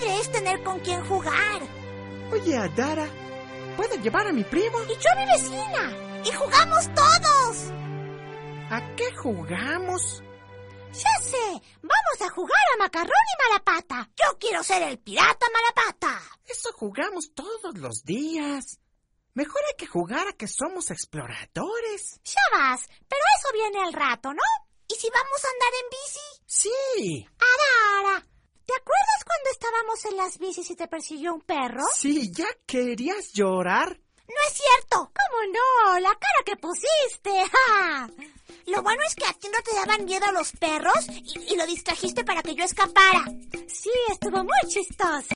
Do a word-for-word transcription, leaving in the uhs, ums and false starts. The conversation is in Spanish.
padre es tener con quién jugar. Oye, Adara, ¿puedo llevar a mi primo? Y yo a mi vecina. Y jugamos todos. ¿A qué jugamos? Ya sé, vamos a jugar a Macarrón y Malapata. Yo quiero ser el pirata Malapata. Eso jugamos todos los días. Mejor hay que jugar a que somos exploradores. Ya vas, pero eso viene al rato, ¿no? ¿Y si vamos a andar en bici? Sí. Adara, ¿te acuerdas cuando estábamos en las bicis y te persiguió un perro? Sí, ¿ya querías llorar? No es cierto. ¿Cómo no? La cara que pusiste. ¡Ja! Lo bueno es que a ti no te daban miedo los perros y, y lo distrajiste para que yo escapara. Sí, estuvo muy chistoso.